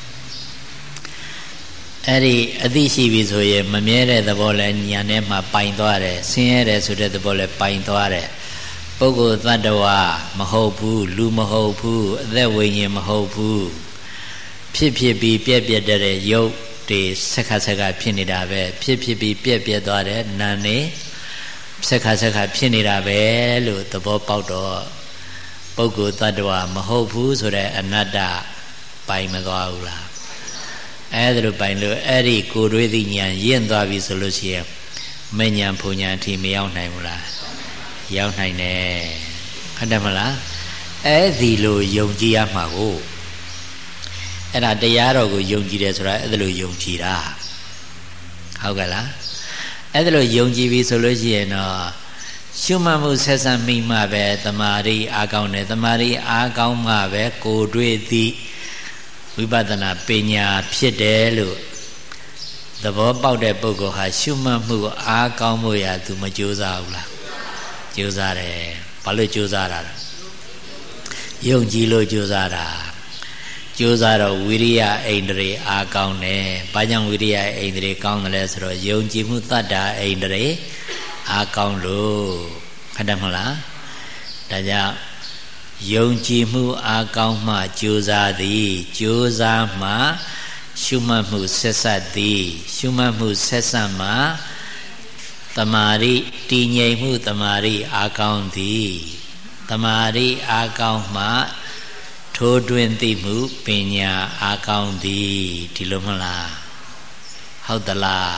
အဲ့ဒီအသိရှိပြီဆိုရင်မမြဲတဲ့သဘောလဲညာထဲမှာပိုင်သွားတယ်ဆင်းရဲတယ်ဆိုတဲ့သဘောလဲပိုင်သွားတယ်ပုဂ္ဂိုလ်သတ္တဝါမဟုတ်ဘူးလူမဟုတ်ဘူးအသက်ဝိညာဉ်မဟုတ်ဘူးဖြစ်ဖြစ်ပြီးပြက်ပြက်တဲ့ယုတ်တွေဆက်ခါဆက်ခါဖြစ်နေတာပဲဖြစ်ဖြစ်ပြီးပြက်ပြက်သွားတဲ့နာမ်နေဆက်ခါဆက်ခါဖြစ်နေတာပဲလို့သဘောပေါက်တော့ပုဂ္ဂိုလ်သတ္တဝါမဟုတ်ဘူးဆိုတဲ့အနတ္တပိုင်မသွားဘူးလားအဲ့ဒါလိုပိုင်လို့အဲ့ဒီကိုယ်တွေးသိဉာဏ်ရင့်သွားပြီဆိုလို့ရှိရင်မဉဏ်ဖုန်ဉဏ်အထိမရောက်နိုင်ဘူးလားရောက်နိုင်တယ်ဟုတ်တယ်မလားအဲ့ဒီလိုယုံကြည်ရမှာကိုအဲ့ဒါတရားတော်ကိုယုံကြည်တယ်ဆိုတာအဲ့ဒါလိုယုံကြည်တာဟုတ်ကဲ့လားအဲ့ဒါလိုယုံကြည်ပြီဆိုလို့ရှိရင်တော့ရှုမှတ်မှုဆက်ဆက်မိမှပဲတမာရီအားကောင်းတယ်တမာရီအားကောင်းမှပဲကိုယ်တွေ့သည်ဝိပဿနာပညာဖြစ်တယ်လို့သဘောပေါက်တဲ့ပုဂ္ဂိုလ်ဟာရှုမှတ်မှုအားကောင်းဖို့ရသူမကြိုးစားဘူးလားကြိုးစားတယ်ဘာလို့ကြိုးစားတာလဲယုံကြည်လို့ကြိုးစားတာကြိုးစားတော့ဝိရိယအိန္ဒြေအားကောင်းတယ်ဘာကြောင့်ဝိရိယအိန္ဒြေကောင်းတယ်လဲဆိုတော့ယုံကြည်မှုတတ္တာအိန္ဒြေအားကောင်းလို့ဟုတ်တယ်မဟုတ်လားဒါကြောင့်ယုံကြည်မှုအားကောင်းမှကြိုးစားသည်ကြိုးစားမှရှုမှတ်မှုဆက်ဆက်သည်ရှုမှတ်မှုဆက်ဆက်မှာတမာရိတည်ငြိမ်မှုတမာရိအာကောင်းသည်တမာရိအာကောင်းမှထိုးတွင်သိမှုပညာအာကောင်းသည်ဒီလိုမလားဟုတ်သလား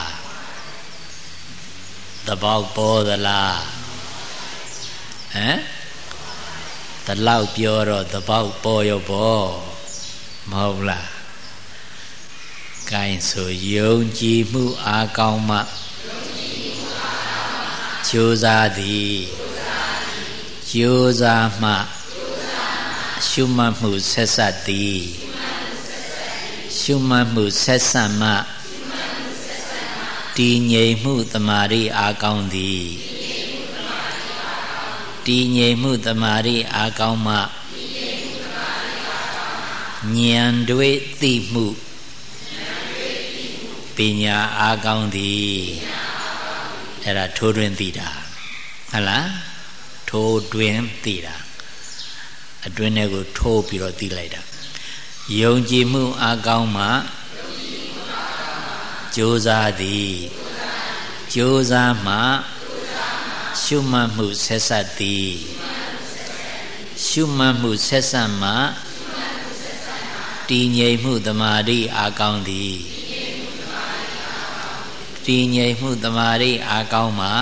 သဘောပေါ်သလားဟမ်တလောက်ပြောတော့သဘောပေါ်ရောပေါ်မဟုတ်လားကိုင်းဆိုယုံကြည်မှုအာကောင်းမှကြိုးစားသည်ကြိုးစားမှရှုမှတ်မှုဆက်ဆက်သည်ရှုမှတ်မှုဆက်ဆက်မှတည်ငြိမ်မှုတမာရိအာကောင်းသည်တည်ငြိမ်မှုတမာရိအာကောင်းမှဉာဏ်တွေ့သိမှုပညာအာကောင်းသည်အဲ့ဒါထိုးတွင်သိတာဟုတ်လားထိုးတွင်သိတာအတွင်းထဲကိုထိုးပြီးတော့သိလိုက်တာယုံကြည်မှုအာကောင်းမှကြိုးစားသည်ကြိုးစားမှရှုမှတ်မှုဆက်ဆက်သည်ရှုမှတ်မှုဆက်ဆက်မှတည်ငြိမ်မှုတမာရိအာကောင်းသည်တည်ငြိမ်မှုတမာရိအာကောင်းမှ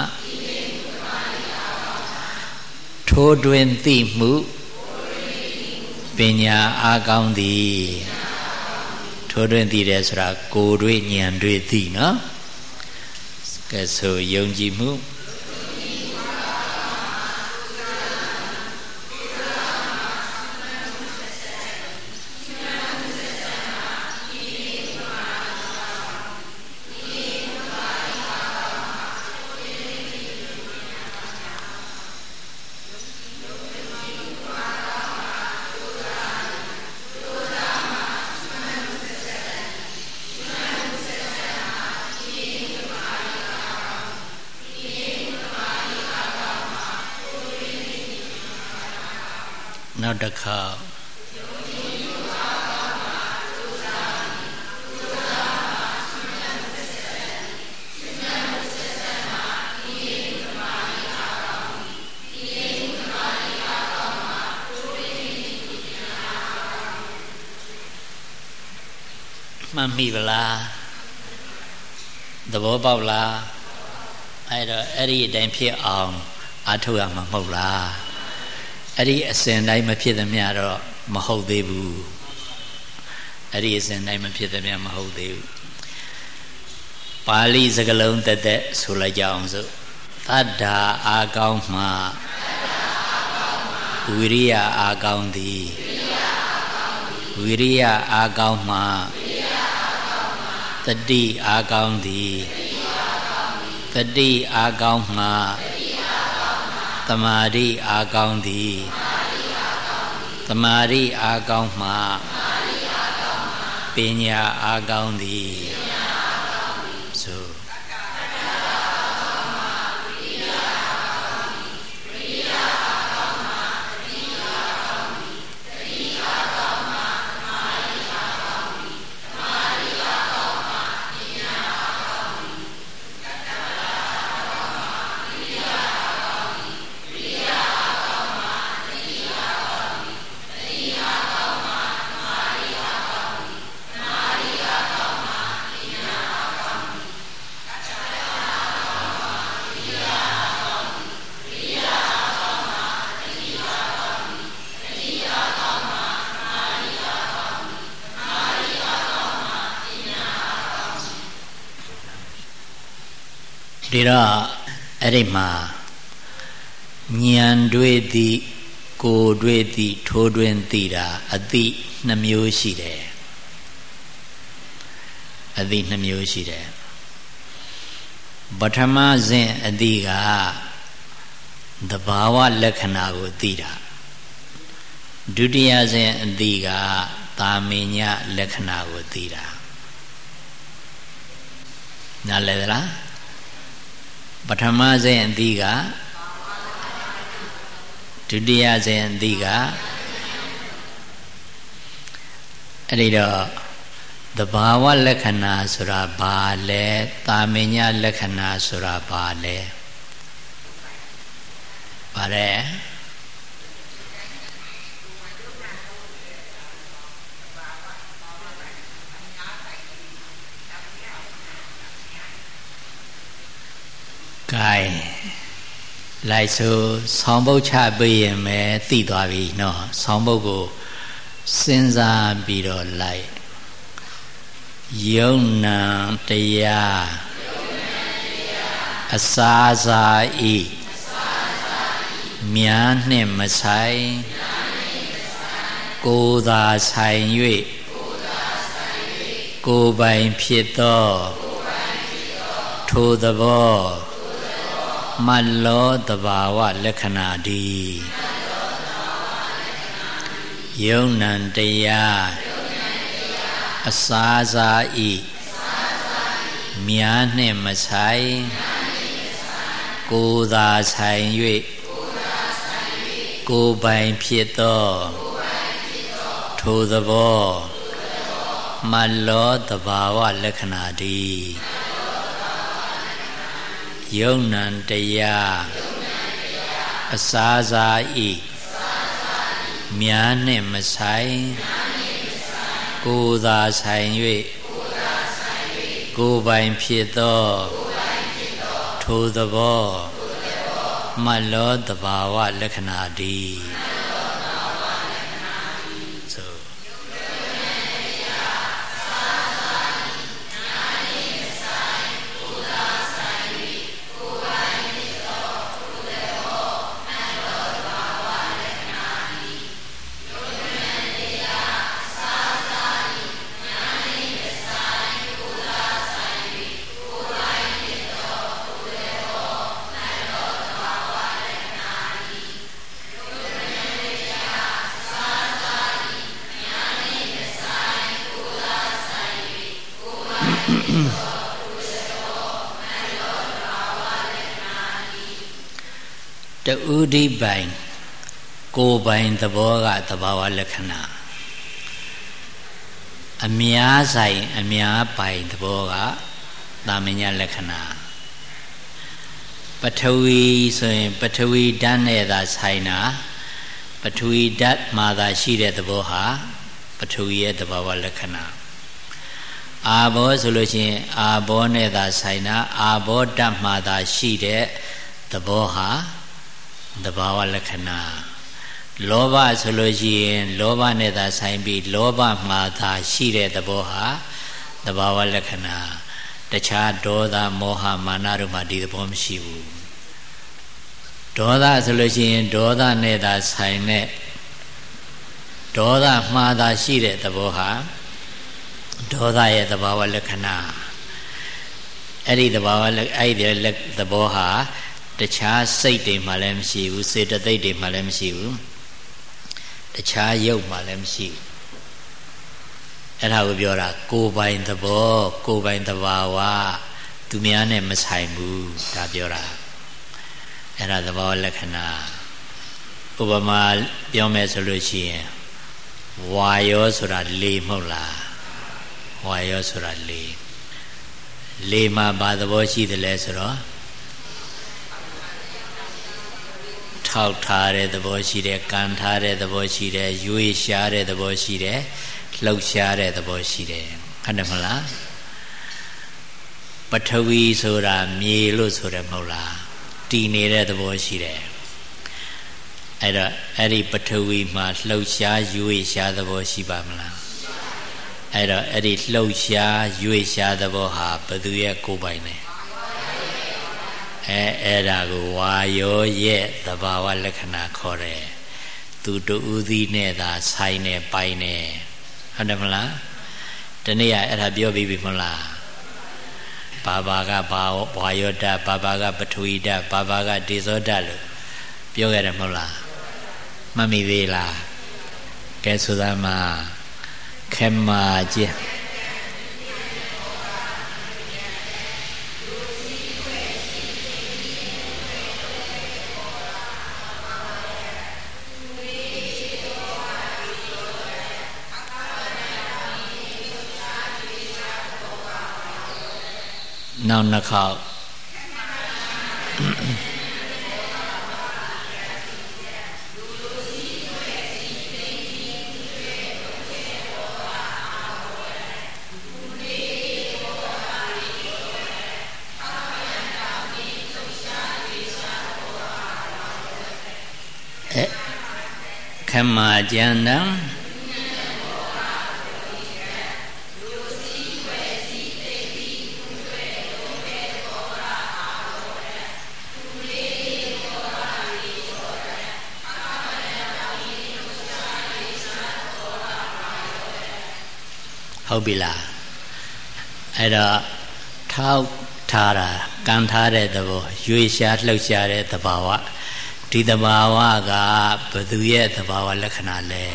ထိုးတွင်သိမှုပညာအာကောင်းသည်ထိုးတွင်သိတယ်ဆိုတာကိုယ်တွေ့ဉာဏ်တွေ့သိနော်ကဲဆိုယုံကြည်မှုနောက်တစ်ခါမှတ်မိဗလားသဘောပေါက်လားအဲ့တော့အဲ့ဒီအတိုင်းဖြစ်အောင်အားထုတ်ရမှာမဟုတ်လားအဲ့ဒီအစဉ်တိုင်းမဖြစ်သမျှတော့မဟုတ်သေးဘူးအဲ့ဒီအစဉ်တိုင်းမဖြစ်သမျှမဟုတ်သေးဘူးပါဠိစကားလုံးတက်တက်ဆိုလိုက်ကြအောင်စို့သတ္တာအာကောင်းမှဝိရိယအာကောင်းသည်ဝိရိယအာကောင်းမှတတိအာကောင်းသည်တတိအာကောင်းမှသမာဓိအာကောင်းသည်သမာဓိအာကောင်းမှပညာအာကောင်းသည်ဆိုဒီတော့အဲ့ဒီမှာဉာဏ်တွေ့သည်ကိုယ်တွေ့သည်ထိုးတွင်သိတာအသိနှမျိုးရှိတယ်အသိနှမျိုးရှိတယ်ပထမစဉ်အသိကသဘာဝလက္ခဏာကိုသိတာဒုတိယစဉ်အသိကသာမညလက္ခဏာကိုသိတာနားလည်သလားပထမစဉ်အသိကဒုတိယစဉ်အသိကအဲ့ဒီတော့သဘာဝလက္ခဏာဆိုတာဘာလဲတာမညလက္ခဏာဆိုတာဘာလဲဘာလဲကဲလိုက်ဆိုဆောင်းပုတ်ချပေးရင်ပဲသိသွားပြီနော်ဆောင်းပုတ်ကိုစဉ်းစားပြီးတော့လိုက်ယုံနာတရားအစာစာဤမြားနှင့်မဆိုင်ကိုယ်သာဆိုင်၍ကိုယ်ပိုင်ဖြစ်သောထိုသဘောမလောတဘာဝလက္ခဏာဒီယုံနံတရားအစာစာဤမြားနှင့်မဆိုင်ကိုယ်သာဆိုင်၍ကိုယ်ပိုင်ဖြစ်သောထိုသဘောမလောတဘာဝလက္ခဏာဒီယုံနံတရားအစာစာဤမြားနှင့်မဆိုင်ကိုယ်သာဆိုင်၍ကိုယ်ပိုင်ဖြစ်သောထိုသဘောမလောတဘာဝလက္ခဏာဒီတူဒီပိုင်ကိုယ်ပိုင်သဘောကသဘာဝလက္ခဏာအများဆိုင်အများပိုင်သဘောကသာမညလက္ခဏာပထဝီဆိုရင်ပထဝီဓာတ်နဲ့သာဆိုင်တာပထဝီဓာတ်မှာသာရှိတဲ့သဘောဟာပထဝီရဲ့သဘာဝလက္ခဏာအာဘောဆိုလို့ရှိရင်အာဘောနဲ့သာဆိုင်တာအာဘောဓာတ်မှာသာရှိတဲ့သဘောဟာသဘာဝလက္ခဏာလောဘဆိုလို့ရှိရင်လောဘနဲ့သာဆိုင်ပြီးလောဘမှာသာရှိတဲ့သဘောဟာသဘာဝလက္ခဏာတခြားဒေါသမောဟမာနတို့မှာဒီသဘောမရှိဘူးဒေါသဆိုလို့ရှိရင်ဒေါသနဲ့သာဆိုင်တဲ့ဒေါသမှာသာရှိတဲ့သဘောဟာဒေါသရဲ့သဘာဝလက္ခဏာအဲ့ဒီသဘာဝအဲ့ဒီသဘောဟာတခြားစိတ်တွေမှလည်းမရှိဘူးစေတသိက်တွေမှလည်းမရှိဘူးတခြားရုပ်မှလည်းမရှိဘူးအဲ့ဒါကိုပြောတာကိုယ်ပိုင်သဘောကိုယ်ပိုင်သဘာဝသူများနဲ့မဆိုင်ဘူးဒါပြောတာအဲ့ဒါသဘာဝလက္ခဏာဥပမာပြောမယ်ဆိုလို့ရှိရင်ဝါယောဆိုတာလေမဟုတ်လားဝါယောဆိုတာလေလေမှာဘာသဘောရှိတယ်လဲဆိုတော့ထောက်ထားတဲ့သဘောရှိတယ်ကန်ထားတဲ့သဘောရှိတယ်ရွေ့ရှားတဲ့သဘောရှိတယ်လှုပ်ရှားတဲ့သဘောရှိတယ်ဟုတ်တယ်မလားပထဝီဆိုတာမြေလို့ဆိုတယ်မဟုတ်လားတည်နေတဲ့သဘောရှိတယ်အဲ့တော့အဲ့ဒီပထဝီမှာလှုပ်ရှားရွေ့ရှားသဘောရှိပါမလားအဲ့တော့အဲ့ဒီလှုပ်ရှားရွေ့ရှားသဘောဟာဘယ်သူရဲ့ကိုယ်ပိုင်လဲအဲအဲ့ဒါကိုဝါယောရဲ့သဘာဝလက္ခဏာခေါ်တယ်သူတူဦးသီးနဲ့သာဆိုင်နေပိုင်နေဟုတ်တယ်မလားဒီနေ့ကအဲ့ဒါပြောပြီးပြီမလားဘာဘာကဘာဝါယောဓာတ်ဘာဘာကပထဝီဓာတ်ဘာဘာကဒေဇောဓာတ်လို့ပြောခဲ့တယ်မဟုတ်လားမှတ်မိသေးလားကဲဆိုသားမှာခေမာကြည့်နောက်နှစ်ခေါက်ခမကျန်တံဟုတ်ပြီလားအဲ့တော့ထောက်ထားတာကန်ထားတဲ့သဘောရွေရှားလှုပ်ရှားတဲ့သဘာဝဒီသဘာဝကဘယ်သူရဲ့သဘာဝလက္ခဏာလဲ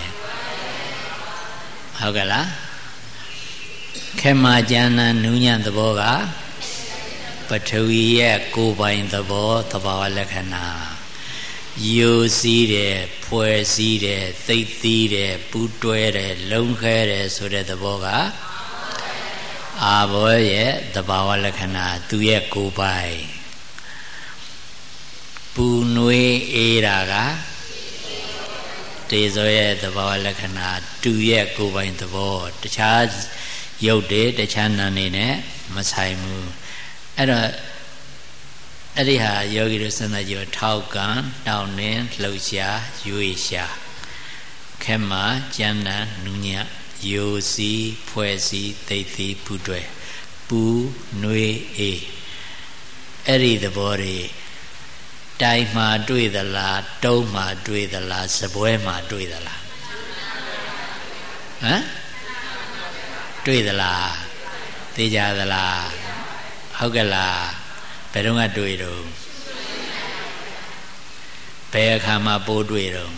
ဟုတ်ကဲ့လားခေမာကျမ်းနာနူးညံ့သဘောကပထဝီရဲ့ကိုယ်ပိုင်သဘောသဘာဝလက္ခဏာယိုစီးတယ်ဖွဲ့စည်းတယ်သိပ်သီးတယ်ပူးတွဲတယ်လုံးခဲတယ်ဆိုတဲ့သဘောကအာဘောရဲ့သဘာဝလက္ခဏာသူရဲ့ကိုယ်ပိုင်ပူနွေးအေးတာကတေဇောရဲ့သဘာဝလက္ခဏာတူရဲ့ကိုယ်ပိုင်သဘောတခြားရုပ်တွေတခြားနာနေနဲ့မဆိုင်ဘူးအဲ့တော့အဲ့ဒီဟာယောဂီတို့စဉ်းစားကြည့်ထောက်ကံတောင်းနှင်းလှုပ်ရှားရွေ့ရှားခဲမှာကျမ်းနာနူးညံ့ယိုစီးဖွဲ့စည်းသိသိ ပူတွဲပူနွေးအေးအဲ့ဒီသဘောတွေတိုင်မှာတွေ့သလားတုံးမှာတွေ့သလားစပွဲမှာတွေ့သလားဟမ်တွေ့သလားသိကြသလားဟုတ်ကဲ့လားဘယ်တော့ကတွေ့တော့ဘယ်အခါမှာပိုးတွေ့တော့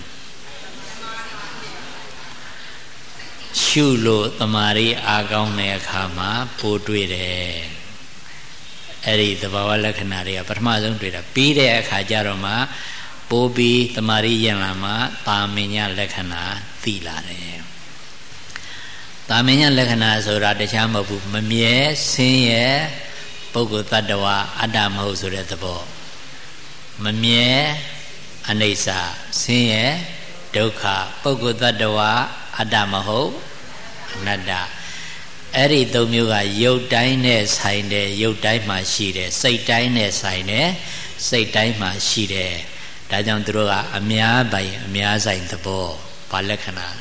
ရှုလို့တမာရီအားကောင်းတဲ့အခါမှာပိုးတွေ့တယ်အဲ့ဒီသဘာဝလက္ခဏာတွေကပထမဆုံးတွေ့တာပြီးတဲ့အခါကျတော့မှပိုးပြီးတမာရီရင်လာမှတာမင်ညာလက္ခဏာသိလာတယ်တာမင်ညာလက္ခဏာဆိုတာတခြားမဟုတ်ဘူးမမြဲဆင်းရဲပုဂ္ဂိုလ်တ attva အတ္တမဟုတ်ဆိုတဲ့သဘောမမြဲအနိစ္စဆင်းရဲဒုက္ခပုဂ္ဂိုလ်တ attva အတ္တမဟုတ်အနတ္တအဲ့ဒီသုံးမျိုးကရုပ်တိုင်းနဲ့ဆိုင်တယ်ရုပ်တိုင်းမှာရှိတယ်စိတ်တိုင်းနဲ့ဆိုင်တယ်စိတ်တိုင်းမှာရှိတယ်ဒါကြောင့်သူတို့ကအများပိုင်အများဆိုင်သဘောဘာလက္ခဏာ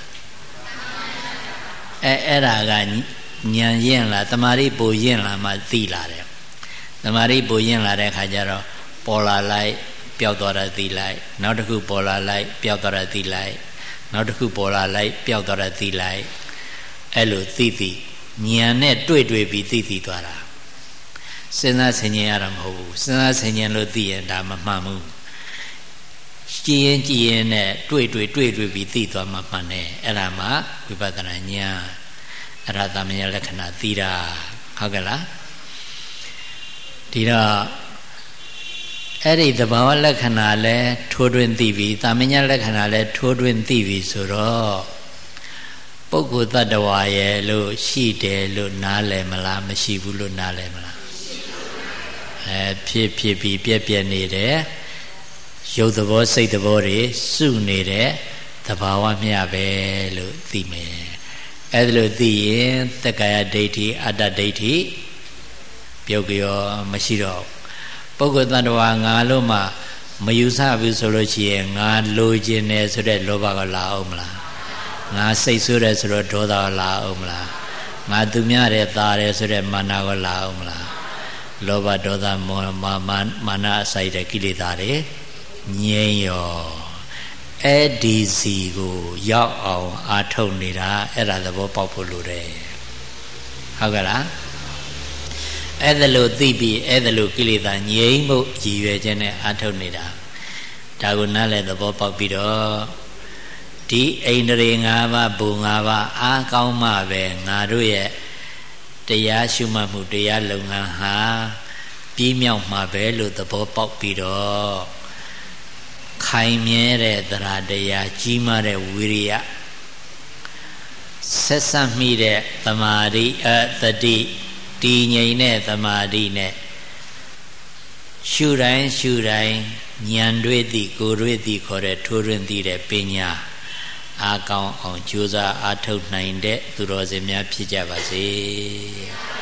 အဲအဲ့ဒါကဉာဏ်ရင်လားတမာရီပူရင်လားမှသိလာတယ်တမာရီပူရင်လာတဲ့အခါကျတော့ပေါ်လာလိုက်ပျောက်သွားတာသိလိုက်နောက်တစ်ခုပေါ်လာလိုက်ပျောက်သွားတာသိလိုက်နောက်တစ်ခုပေါ်လာလိုက်ပျောက်သွားတာသိလိုက်အဲ့လိုသိသိဉာဏ်နဲ့တွေ့တွေ့ပြီးသိသိသွားတာစဉ်းစားဆင်ခြင်ရတာမဟုတ်ဘူးစဉ်းစားဆင်ခြင်လို့သိရင်ဒါမမှန်ဘူးကြည်ရင်ကြည်ရင်နဲ့တွေ့တွေ့တွေ့တွေ့ပြီးသိသွားမှမှန်တယ်အဲ့ဒါမှဝိပဿနာဉာဏ်အရဟတမယလက္ခဏာသိတာဟုတ်ကဲ့လားဒီတော့အဲ့ဒီသဘာဝလက္ခဏာလဲထိုးထွင်းသိပြီတာမညလက္ခဏာလဲထိုးထွင်းသိပြီဆိုတော့ပုဂ္ဂိုလ်တ attva ရဲ့လို့ရှိတယ်လို့နားလည်မလားမရှိဘူးလို့နားလည်မလားအဲဖြစ်ဖြစ်ပြီးပြက်ပြက်နေတယ်ရုပ်သဘောစိတ်သဘောတွေစုနေတဲ့သဘာဝမျှပဲလို့သိမယ်အဲ့ဒါလို့သိရင်တက္ကာယဒိဋ္ဌိအတ္တဒိဋ္ဌိပြုတ်ကြောမရှိတော့ပုဂ္ဂိုလ်တ attva ငါလို့မှမယူဆဘူးဆိုလို့ရှိရင်ငါလိုချင်တယ်ဆိုတဲ့လောဘကလာအောင်မလားငါစိတ်ဆိုးတယ်ဆိုတော့ဒေါသကလာအောင်မလားငါသူများတဲ့သားတယ်ဆိုတဲ့မာနကလာအောင်မလားလောဘဒေါသမောဟမာနအစိုက်တဲ့ကိလေသာတွေငြိမ်းရောအဲ့ဒီစီကိုရောက်အောင်အာထုတ်နေတာအဲ့ဒါသဘောပေါက်ဖို့လိုတယ်ဟုတ်ကဲ့လားအဲ့ဒါလို့သိပြီးအဲ့ဒါလို့ကိလေသာငြိမ်းဖို့ရည်ရွယ်ခြင်းနဲ့အာထုတ်နေတာဒါကိုနားလည်သဘောပေါက်ပြီးတော့ဒီအိန္ဒြေ၅ပါးဘူ၅ပါးအားကောင်းမှပဲငါတို့ရဲ့တရားရှုမှတ်မှုတရားလုပ်ငန်းဟာပြည့်မြောက်မှာပဲလို့သဘောပေါက်ပြီးတော့ခိုင်မြဲတဲ့သရတရားကြီးမားတဲ့ဝိရိယဆက်ဆက်မိတဲ့သမာဓိအတ္တိတည်ငြိမ်တဲ့သမာဓိနဲ့ရှုတိုင်းရှုတိုင်းဉာဏ်တွေ့သည်ကိုယ်တွေ့သည်ခေါ်တဲ့ထိုးထွင်းသိတဲ့ပညာအားကောင်းအောင်ကြိုးစားအားထုတ်နိုင်တဲ့သူတော်စင်များဖြစ်ကြပါစေ